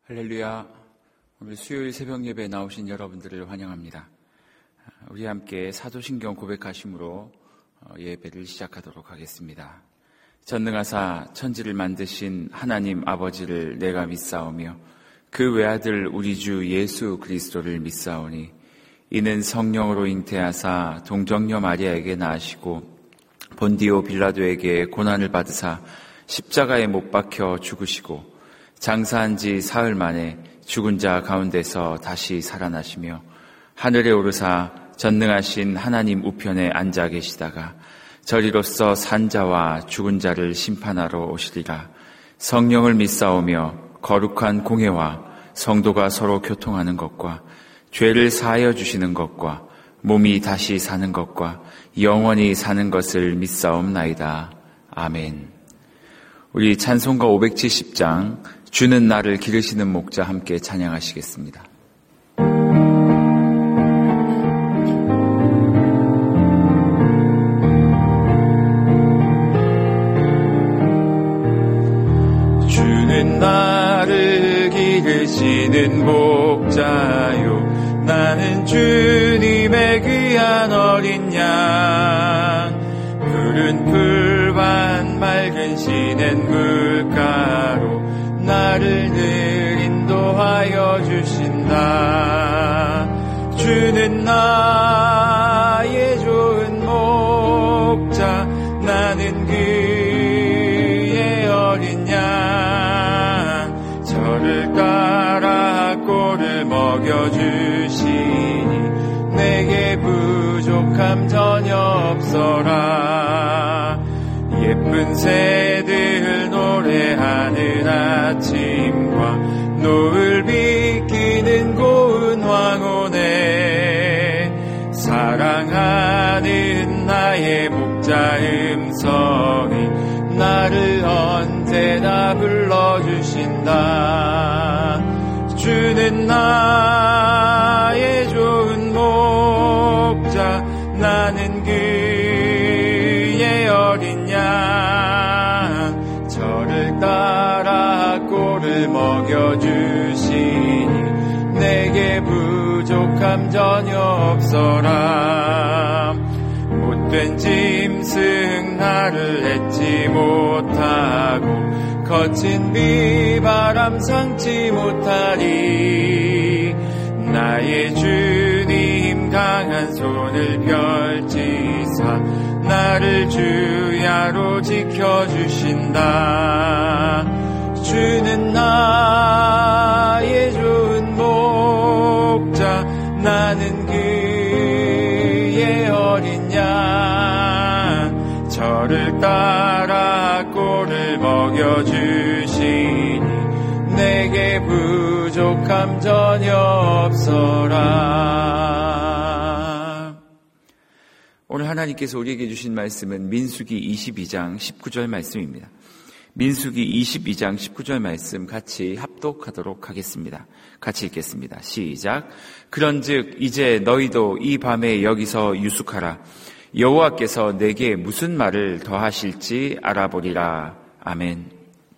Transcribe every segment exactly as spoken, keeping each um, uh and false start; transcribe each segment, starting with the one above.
할렐루야. 오늘 수요일 새벽 예배에 나오신 여러분들을 환영합니다. 우리 함께 사도신경 고백하심으로 예배를 시작하도록 하겠습니다. 전능하사 천지를 만드신 하나님 아버지를 내가 믿사오며 그 외아들 우리 주 예수 그리스도를 믿사오니 이는 성령으로 잉태하사 동정녀 마리아에게 낳으시고 본디오 빌라도에게 고난을 받으사 십자가에 못 박혀 죽으시고 장사한 지 사흘 만에 죽은 자 가운데서 다시 살아나시며 하늘에 오르사 전능하신 하나님 우편에 앉아 계시다가 저리로서 산 자와 죽은 자를 심판하러 오시리라. 성령을 믿사오며 거룩한 공회와 성도가 서로 교통하는 것과 죄를 사하여 주시는 것과 몸이 다시 사는 것과 영원히 사는 것을 믿사옵나이다. 아멘. 우리 찬송가 오백칠십 장 주는 나를 기르시는 목자 함께 찬양하시겠습니다. 주는 나를 기르시는 목자요 나는 주님의 귀한 어린 양 푸른 풀밭 맑은 시냇 물가로 나를 늘 인도하여 주신다. 주는 나의 좋은 목자 나는 그의 어린 양 저를 따라 꼴을 먹여주시니 내게 부족함 전혀 없어라. 예쁜 새들 노래하는 아침과 노을 비키는 고운 황혼에 사랑하는 나의 목자 음성이 나를 언제나 불러주신다. 주는 나의 좋은 목자 나는 그의 어린 양 저를 따라 꼴을 먹여주시니 내게 부족함 전혀 없어라. 못된 짐승 나를 잊지 못하고 거친 비바람 상치 못하리. 나의 주님 강한 손을 펼치사 나를 주야로 지켜주신다. 주는 나의 좋은 목자 나는 그의 어린 양 저를 따라 꼴을 먹여주시니 내게 부족함 전혀 없어라. 오늘 하나님께서 우리에게 주신 말씀은 민수기 이십이 장 십구 절 말씀입니다. 민수기 이십이 장 십구 절 말씀 같이 합독하도록 하겠습니다. 같이 읽겠습니다. 시작. 그런즉 이제 너희도 이 밤에 여기서 유숙하라. 여호와께서 내게 무슨 말을 더하실지 알아보리라. 아멘.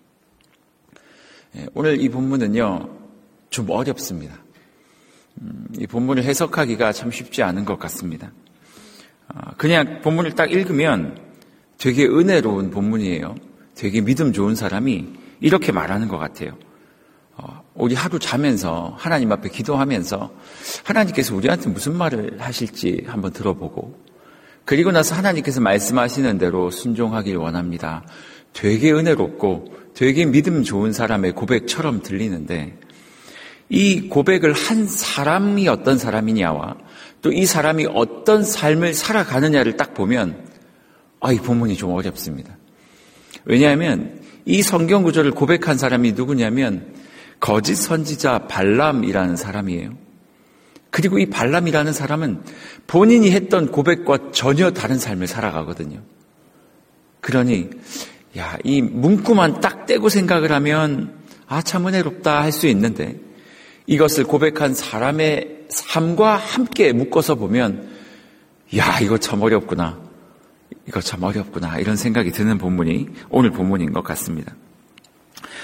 오늘 이 본문은요 좀 어렵습니다. 이 본문을 해석하기가 참 쉽지 않은 것 같습니다. 그냥 본문을 딱 읽으면 되게 은혜로운 본문이에요. 되게 믿음 좋은 사람이 이렇게 말하는 것 같아요. 우리 하루 자면서 하나님 앞에 기도하면서 하나님께서 우리한테 무슨 말을 하실지 한번 들어보고 그리고 나서 하나님께서 말씀하시는 대로 순종하길 원합니다. 되게 은혜롭고 되게 믿음 좋은 사람의 고백처럼 들리는데 이 고백을 한 사람이 어떤 사람이냐와 또 이 사람이 어떤 삶을 살아가느냐를 딱 보면 아, 이 본문이 좀 어렵습니다. 왜냐하면 이 성경 구절을 고백한 사람이 누구냐면 거짓 선지자 발람이라는 사람이에요. 그리고 이 발람이라는 사람은 본인이 했던 고백과 전혀 다른 삶을 살아가거든요. 그러니 야, 이 문구만 딱 떼고 생각을 하면 아, 참 은혜롭다 할 수 있는데 이것을 고백한 사람의 삶과 함께 묶어서 보면 야, 이거 참 어렵구나. 이거 참 어렵구나. 이런 생각이 드는 본문이 오늘 본문인 것 같습니다.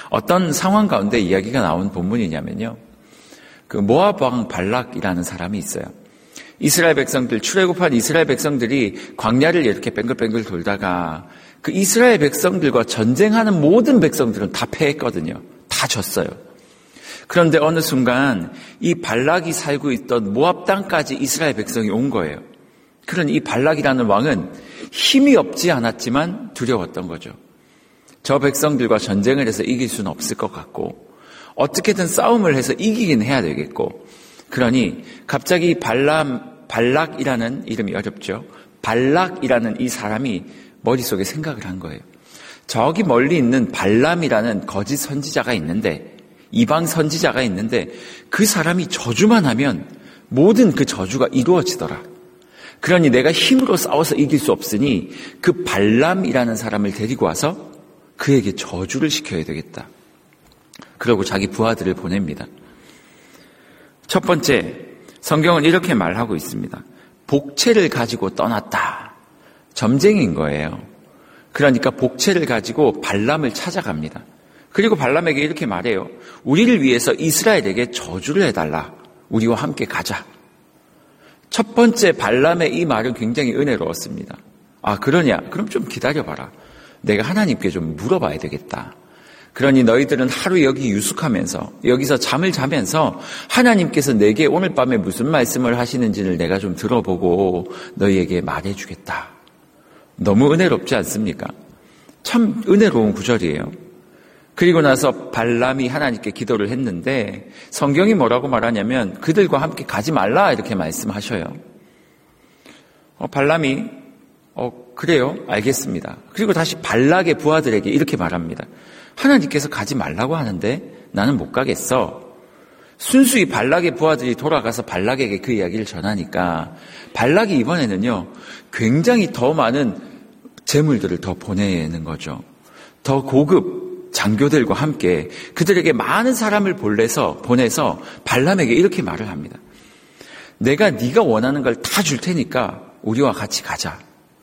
어떤 상황 가운데 이야기가 나온 본문이냐면요. 그 모압 왕 발락이라는 사람이 있어요. 이스라엘 백성들, 출애굽한 이스라엘 백성들이 광야를 이렇게 뱅글뱅글 돌다가 그 이스라엘 백성들과 전쟁하는 모든 백성들은 다 패했거든요. 다 졌어요. 그런데 어느 순간 이 발락이 살고 있던 모압 땅까지 이스라엘 백성이 온 거예요. 그런 이 발락이라는 왕은 힘이 없지 않았지만 두려웠던 거죠. 저 백성들과 전쟁을 해서 이길 수는 없을 것 같고 어떻게든 싸움을 해서 이기긴 해야 되겠고 그러니 갑자기 발람, 발락이라는 이름이 어렵죠. 발락이라는 이 사람이 머릿속에 생각을 한 거예요. 저기 멀리 있는 발람이라는 거짓 선지자가 있는데 이방 선지자가 있는데 그 사람이 저주만 하면 모든 그 저주가 이루어지더라. 그러니 내가 힘으로 싸워서 이길 수 없으니 그 발람이라는 사람을 데리고 와서 그에게 저주를 시켜야 되겠다. 그러고 자기 부하들을 보냅니다. 첫 번째, 성경은 이렇게 말하고 있습니다. 복채를 가지고 떠났다. 점쟁이인 거예요. 그러니까 복채를 가지고 발람을 찾아갑니다. 그리고 발람에게 이렇게 말해요. 우리를 위해서 이스라엘에게 저주를 해달라. 우리와 함께 가자. 첫 번째 발람의 이 말은 굉장히 은혜로웠습니다. 아, 그러냐? 그럼 좀 기다려봐라. 내가 하나님께 좀 물어봐야 되겠다. 그러니 너희들은 하루 여기 유숙하면서 여기서 잠을 자면서 하나님께서 내게 오늘 밤에 무슨 말씀을 하시는지를 내가 좀 들어보고 너희에게 말해주겠다. 너무 은혜롭지 않습니까? 참 은혜로운 구절이에요. 그리고 나서 발람이 하나님께 기도를 했는데 성경이 뭐라고 말하냐면 그들과 함께 가지 말라 이렇게 말씀하셔요. 어, 발람이 어 그래요? 알겠습니다. 그리고 다시 발락의 부하들에게 이렇게 말합니다. 하나님께서 가지 말라고 하는데 나는 못 가겠어. 순수히 발락의 부하들이 돌아가서 발락에게 그 이야기를 전하니까 발락이 이번에는요 굉장히 더 많은 재물들을 더 보내는 거죠. 더 고급 장교들과 함께 그들에게 많은 사람을 보내서 보내서 발람에게 이렇게 말을 합니다. 내가 네가 원하는 걸 다 줄 테니까 우리와 같이 가자.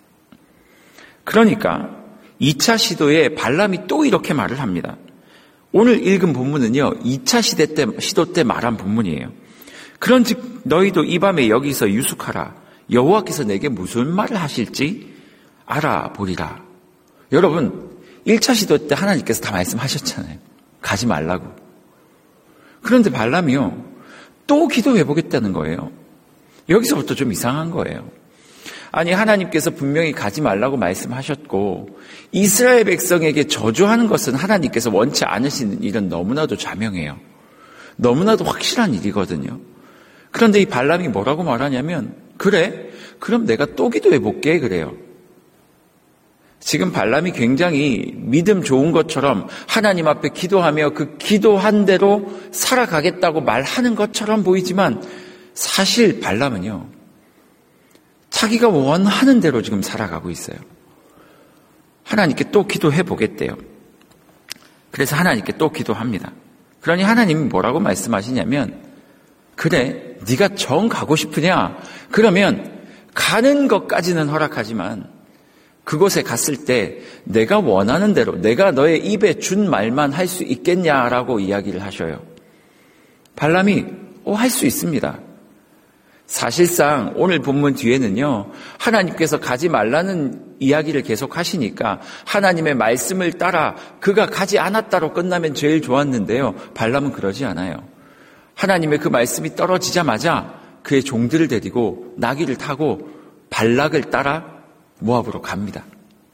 그러니까 이 차 시도에 발람이 또 이렇게 말을 합니다. 오늘 읽은 본문은요 이 차 시대 때, 시도 때 말한 본문이에요. 그런즉 너희도 이 밤에 여기서 유숙하라. 여호와께서 내게 무슨 말을 하실지 알아보리라. 여러분 일 차 시도 때 하나님께서 다 말씀하셨잖아요. 가지 말라고. 그런데 발람이요 또 기도해보겠다는 거예요. 여기서부터 좀 이상한 거예요. 아니 하나님께서 분명히 가지 말라고 말씀하셨고 이스라엘 백성에게 저주하는 것은 하나님께서 원치 않으시는 일은 너무나도 자명해요. 너무나도 확실한 일이거든요. 그런데 이 발람이 뭐라고 말하냐면 그래? 그럼 내가 또 기도해볼게 그래요. 지금 발람이 굉장히 믿음 좋은 것처럼 하나님 앞에 기도하며 그 기도한 대로 살아가겠다고 말하는 것처럼 보이지만 사실 발람은요 자기가 원하는 대로 지금 살아가고 있어요. 하나님께 또 기도해 보겠대요. 그래서 하나님께 또 기도합니다. 그러니 하나님이 뭐라고 말씀하시냐면 그래 네가 정 가고 싶으냐? 그러면 가는 것까지는 허락하지만 그곳에 갔을 때 내가 원하는 대로 내가 너의 입에 준 말만 할 수 있겠냐라고 이야기를 하셔요. 발람이 어, 할 수 있습니다. 사실상 오늘 본문 뒤에는요 하나님께서 가지 말라는 이야기를 계속 하시니까 하나님의 말씀을 따라 그가 가지 않았다로 끝나면 제일 좋았는데요 발람은 그러지 않아요. 하나님의 그 말씀이 떨어지자마자 그의 종들을 데리고 나귀를 타고 발락을 따라 모압으로 갑니다.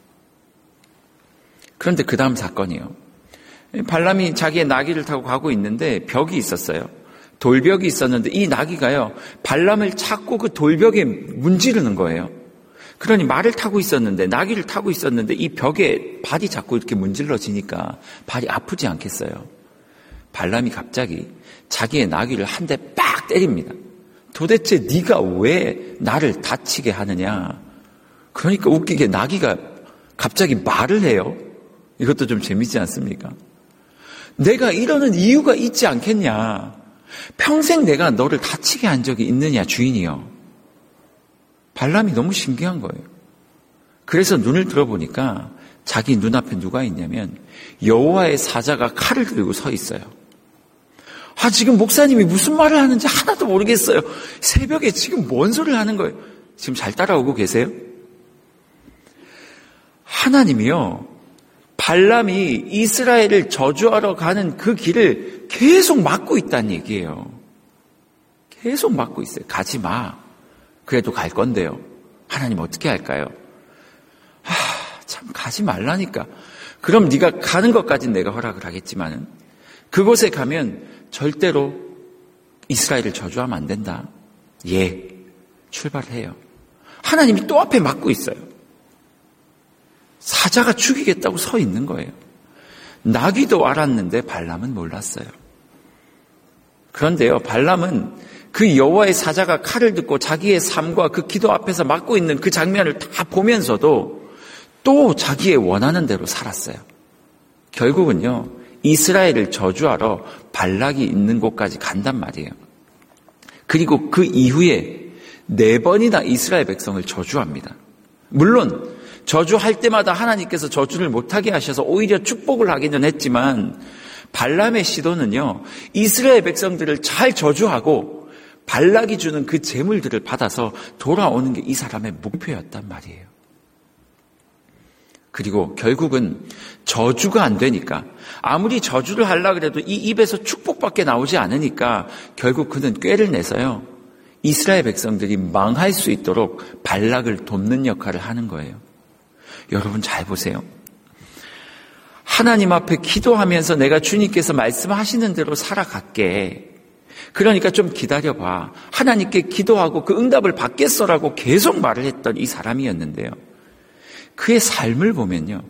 그런데 그 다음 사건이요. 발람이 자기의 나귀를 타고 가고 있는데 벽이 있었어요. 돌벽이 있었는데 이 나귀가요. 발람을 찾고 그 돌벽에 문지르는 거예요. 그러니 말을 타고 있었는데 나귀를 타고 있었는데 이 벽에 발이 자꾸 이렇게 문질러지니까 발이 아프지 않겠어요. 발람이 갑자기 자기의 나귀를 한 대 빡 때립니다. 도대체 네가 왜 나를 다치게 하느냐. 그러니까 웃기게 나귀가 갑자기 말을 해요. 이것도 좀 재밌지 않습니까? 내가 이러는 이유가 있지 않겠냐. 평생 내가 너를 다치게 한 적이 있느냐 주인이요. 발람이 너무 신기한 거예요. 그래서 눈을 들어보니까 자기 눈앞에 누가 있냐면 여호와의 사자가 칼을 들고 서 있어요. 아, 지금 목사님이 무슨 말을 하는지 하나도 모르겠어요. 새벽에 지금 뭔 소리를 하는 거예요? 지금 잘 따라오고 계세요? 하나님이요, 발람이 이스라엘을 저주하러 가는 그 길을 계속 막고 있다는 얘기예요. 계속 막고 있어요. 가지 마. 그래도 갈 건데요. 하나님 어떻게 할까요? 아, 참 가지 말라니까. 그럼 네가 가는 것까지는 내가 허락을 하겠지만은 그곳에 가면 절대로 이스라엘을 저주하면 안 된다. 예, 출발해요. 하나님이 또 앞에 막고 있어요. 사자가 죽이겠다고 서 있는 거예요. 나귀도 알았는데 발람은 몰랐어요. 그런데요, 발람은 그 여호와의 사자가 칼을 듣고 자기의 삶과 그 기도 앞에서 막고 있는 그 장면을 다 보면서도 또 자기의 원하는 대로 살았어요. 결국은요, 이스라엘을 저주하러 발락이 있는 곳까지 간단 말이에요. 그리고 그 이후에 네 번이나 이스라엘 백성을 저주합니다. 물론 저주할 때마다 하나님께서 저주를 못하게 하셔서 오히려 축복을 하기는 했지만 발람의 시도는요, 이스라엘 백성들을 잘 저주하고 발락이 주는 그 재물들을 받아서 돌아오는 게 이 사람의 목표였단 말이에요. 그리고 결국은 저주가 안 되니까, 아무리 저주를 하려고 해도 이 입에서 축복밖에 나오지 않으니까 결국 그는 꾀를 내서요, 이스라엘 백성들이 망할 수 있도록 발락을 돕는 역할을 하는 거예요. 여러분 잘 보세요. 하나님 앞에 기도하면서 내가 주님께서 말씀하시는 대로 살아갈게. 그러니까 좀 기다려봐. 하나님께 기도하고 그 응답을 받겠어라고 계속 말을 했던 이 사람이었는데요. 그의 삶을 보면요,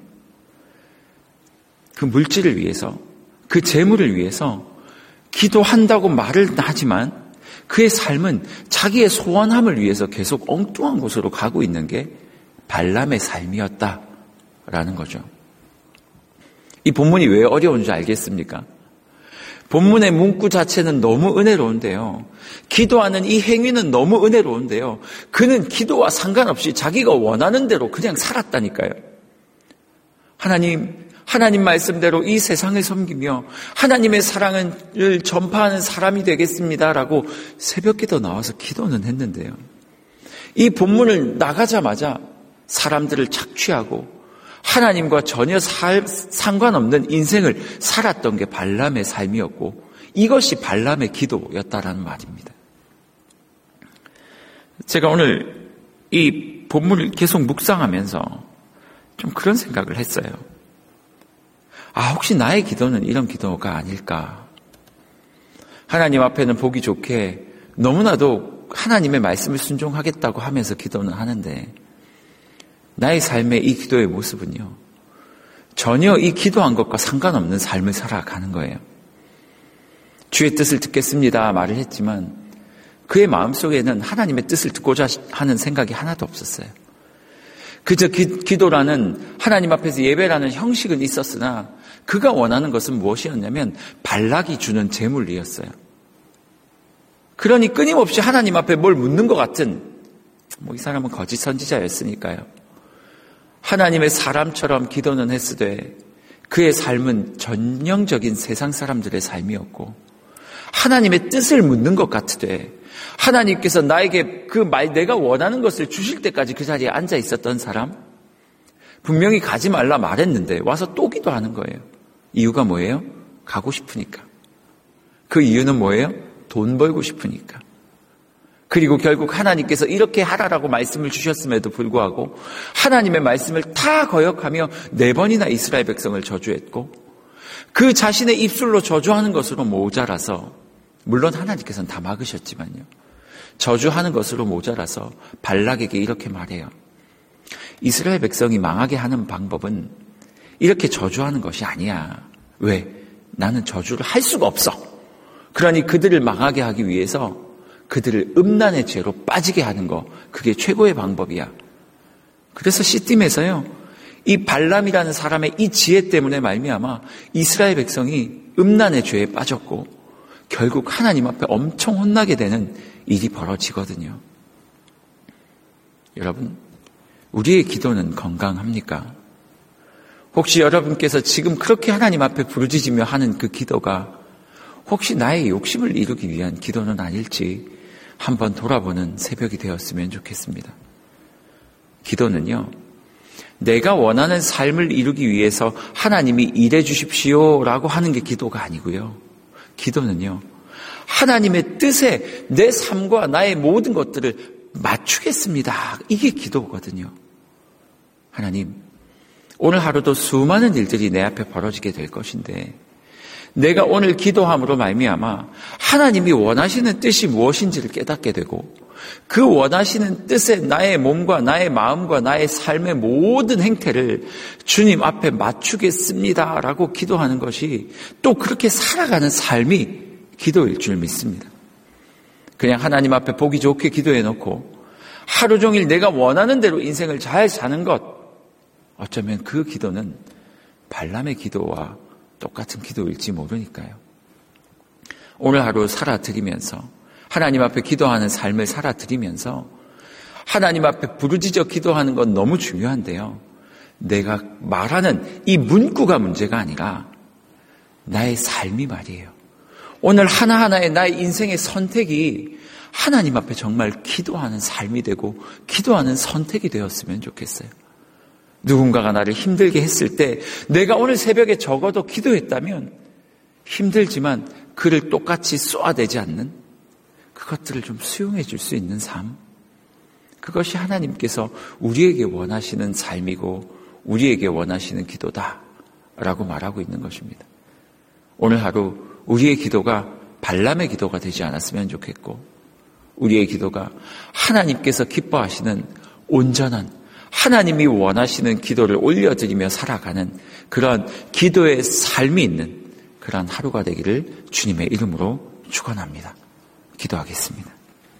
그 물질을 위해서, 그 재물을 위해서 기도한다고 말을 하지만 그의 삶은 자기의 소원함을 위해서 계속 엉뚱한 곳으로 가고 있는 게 발람의 삶이었다라는 거죠. 이 본문이 왜 어려운 줄 알겠습니까? 본문의 문구 자체는 너무 은혜로운데요, 기도하는 이 행위는 너무 은혜로운데요, 그는 기도와 상관없이 자기가 원하는 대로 그냥 살았다니까요. 하나님, 하나님 말씀대로 이 세상을 섬기며 하나님의 사랑을 전파하는 사람이 되겠습니다라고 새벽기도 나와서 기도는 했는데요, 이 본문을 나가자마자 사람들을 착취하고 하나님과 전혀 살, 상관없는 인생을 살았던 게 발람의 삶이었고, 이것이 발람의 기도였다라는 말입니다. 제가 오늘 이 본문을 계속 묵상하면서 좀 그런 생각을 했어요. 아, 혹시 나의 기도는 이런 기도가 아닐까? 하나님 앞에는 보기 좋게 너무나도 하나님의 말씀을 순종하겠다고 하면서 기도는 하는데, 나의 삶의 이 기도의 모습은요, 전혀 이 기도한 것과 상관없는 삶을 살아가는 거예요. 주의 뜻을 듣겠습니다 말을 했지만 그의 마음속에는 하나님의 뜻을 듣고자 하는 생각이 하나도 없었어요. 그저 기, 기도라는, 하나님 앞에서 예배라는 형식은 있었으나 그가 원하는 것은 무엇이었냐면 발락이 주는 재물이었어요. 그러니 끊임없이 하나님 앞에 뭘 묻는 것 같은, 뭐 이 사람은 거짓 선지자였으니까요, 하나님의 사람처럼 기도는 했으되 그의 삶은 전형적인 세상 사람들의 삶이었고, 하나님의 뜻을 묻는 것 같으되 하나님께서 나에게 그 말, 내가 원하는 것을 주실 때까지 그 자리에 앉아 있었던 사람, 분명히 가지 말라 말했는데 와서 또 기도하는 거예요. 이유가 뭐예요? 가고 싶으니까. 그 이유는 뭐예요? 돈 벌고 싶으니까. 그리고 결국 하나님께서 이렇게 하라라고 말씀을 주셨음에도 불구하고 하나님의 말씀을 다 거역하며 네 번이나 이스라엘 백성을 저주했고, 그 자신의 입술로 저주하는 것으로 모자라서, 물론 하나님께서는 다 막으셨지만요, 저주하는 것으로 모자라서 발락에게 이렇게 말해요. 이스라엘 백성이 망하게 하는 방법은 이렇게 저주하는 것이 아니야. 왜? 나는 저주를 할 수가 없어. 그러니 그들을 망하게 하기 위해서 그들을 음란의 죄로 빠지게 하는 거, 그게 최고의 방법이야. 그래서 시딤에서요, 이 발람이라는 사람의 이 지혜 때문에 말미암아 이스라엘 백성이 음란의 죄에 빠졌고 결국 하나님 앞에 엄청 혼나게 되는 일이 벌어지거든요. 여러분, 우리의 기도는 건강합니까? 혹시 여러분께서 지금 그렇게 하나님 앞에 부르짖으며 하는 그 기도가 혹시 나의 욕심을 이루기 위한 기도는 아닐지 한번 돌아보는 새벽이 되었으면 좋겠습니다. 기도는요, 내가 원하는 삶을 이루기 위해서 하나님이 일해 주십시오라고 하는 게 기도가 아니고요. 기도는요, 하나님의 뜻에 내 삶과 나의 모든 것들을 맞추겠습니다. 이게 기도거든요. 하나님, 오늘 하루도 수많은 일들이 내 앞에 벌어지게 될 것인데 내가 오늘 기도함으로 말미암아 하나님이 원하시는 뜻이 무엇인지를 깨닫게 되고 그 원하시는 뜻에 나의 몸과 나의 마음과 나의 삶의 모든 행태를 주님 앞에 맞추겠습니다라고 기도하는 것이 또 그렇게 살아가는 삶이 기도일 줄 믿습니다. 그냥 하나님 앞에 보기 좋게 기도해놓고 하루 종일 내가 원하는 대로 인생을 잘 사는 것, 어쩌면 그 기도는 발람의 기도와 똑같은 기도일지 모르니까요. 오늘 하루 살아드리면서 하나님 앞에 기도하는 삶을 살아드리면서 하나님 앞에 부르짖어 기도하는 건 너무 중요한데요. 내가 말하는 이 문구가 문제가 아니라 나의 삶이 말이에요. 오늘 하나하나의 나의 인생의 선택이 하나님 앞에 정말 기도하는 삶이 되고 기도하는 선택이 되었으면 좋겠어요. 누군가가 나를 힘들게 했을 때 내가 오늘 새벽에 적어도 기도했다면 힘들지만 그를 똑같이 쏘아대지 않는 그것들을 좀 수용해 줄 수 있는 삶, 그것이 하나님께서 우리에게 원하시는 삶이고 우리에게 원하시는 기도다라고 말하고 있는 것입니다. 오늘 하루 우리의 기도가 발람의 기도가 되지 않았으면 좋겠고 우리의 기도가 하나님께서 기뻐하시는 온전한 하나님이 원하시는 기도를 올려드리며 살아가는 그런 기도의 삶이 있는 그런 하루가 되기를 주님의 이름으로 축원합니다. 기도하겠습니다.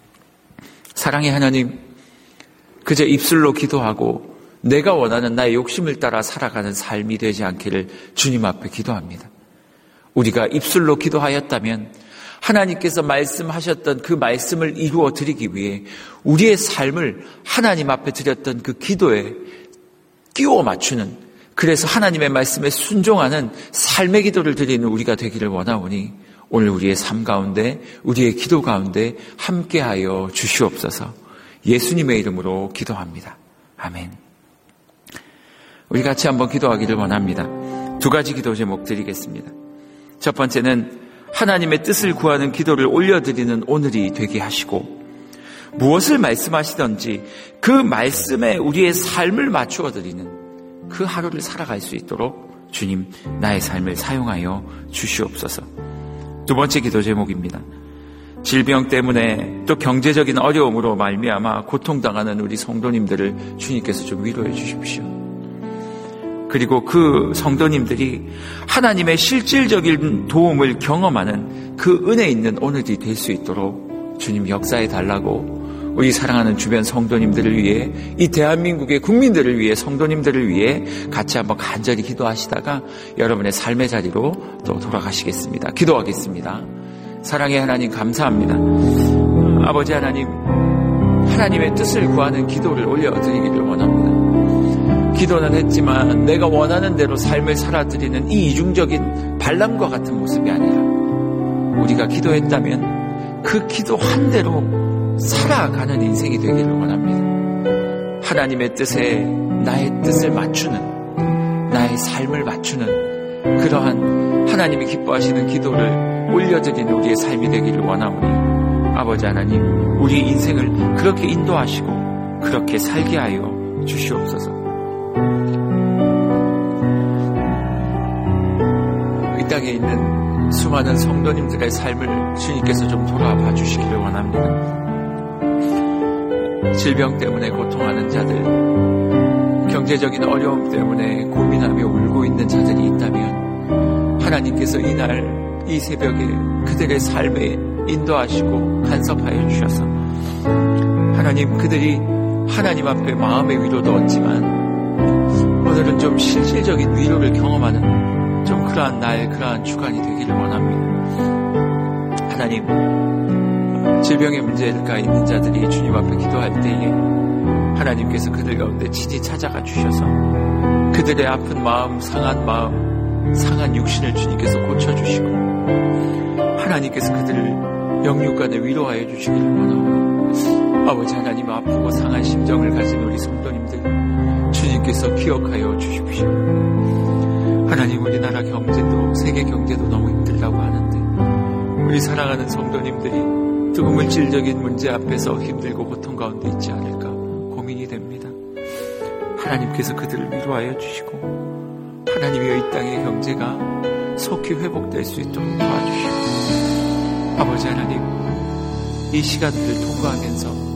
사랑의 하나님, 그저 입술로 기도하고 내가 원하는 나의 욕심을 따라 살아가는 삶이 되지 않기를 주님 앞에 기도합니다. 우리가 입술로 기도하였다면 하나님께서 말씀하셨던 그 말씀을 이루어 드리기 위해 우리의 삶을 하나님 앞에 드렸던 그 기도에 끼워 맞추는, 그래서 하나님의 말씀에 순종하는 삶의 기도를 드리는 우리가 되기를 원하오니 오늘 우리의 삶 가운데 우리의 기도 가운데 함께하여 주시옵소서. 예수님의 이름으로 기도합니다. 아멘. 우리 같이 한번 기도하기를 원합니다. 두 가지 기도 제목 드리겠습니다. 첫 번째는 하나님의 뜻을 구하는 기도를 올려드리는 오늘이 되게 하시고 무엇을 말씀하시든지 그 말씀에 우리의 삶을 맞추어 드리는 그 하루를 살아갈 수 있도록 주님 나의 삶을 사용하여 주시옵소서. 두 번째 기도 제목입니다. 질병 때문에 또 경제적인 어려움으로 말미암아 고통당하는 우리 성도님들을 주님께서 좀 위로해 주십시오. 그리고 그 성도님들이 하나님의 실질적인 도움을 경험하는 그 은혜 있는 오늘이 될 수 있도록 주님 역사해 달라고 우리 사랑하는 주변 성도님들을 위해 이 대한민국의 국민들을 위해 성도님들을 위해 같이 한번 간절히 기도하시다가 여러분의 삶의 자리로 또 돌아가시겠습니다. 기도하겠습니다. 사랑의 하나님 감사합니다. 아버지 하나님, 하나님의 뜻을 구하는 기도를 올려드리기를 원합니다. 기도는 했지만 내가 원하는 대로 삶을 살아드리는 이 이중적인 발람과 같은 모습이 아니라 우리가 기도했다면 그 기도한 대로 살아가는 인생이 되기를 원합니다. 하나님의 뜻에 나의 뜻을 맞추는, 나의 삶을 맞추는 그러한 하나님이 기뻐하시는 기도를 올려드리는 우리의 삶이 되기를 원하오니 아버지 하나님, 우리의 인생을 그렇게 인도하시고 그렇게 살게 하여 주시옵소서. 이 땅에 있는 수많은 성도님들의 삶을 주님께서 좀 돌아봐 주시기를 원합니다. 질병 때문에 고통하는 자들, 경제적인 어려움 때문에 고민하며 울고 있는 자들이 있다면 하나님께서 이날 이 새벽에 그들의 삶에 인도하시고 간섭하여 주셔서 하나님, 그들이 하나님 앞에 마음의 위로도 얻지만 오늘은 좀 실질적인 위로를 경험하는 좀 그러한 날, 그러한 주간이 되기를 원합니다. 하나님, 질병의 문제가 있는 자들이 주님 앞에 기도할 때에 하나님께서 그들 가운데 친히 찾아가 주셔서 그들의 아픈 마음, 상한 마음, 상한 육신을 주님께서 고쳐주시고 하나님께서 그들을 영육간에 위로하여 주시기를 원하오니 아버지 하나님, 아프고 상한 심정을 가진 우리 성도님들 주님께서 기억하여 주십시오. 하나님, 우리나라 경제도 세계 경제도 너무 힘들다고 하는데 우리 사랑하는 성도님들이 또 물질적인 문제 앞에서 힘들고 고통 가운데 있지 않을까 고민이 됩니다. 하나님께서 그들을 위로하여 주시고 하나님의 이 땅의 경제가 속히 회복될 수 있도록 도와주시고 아버지 하나님, 이 시간들을 통과하면서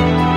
주님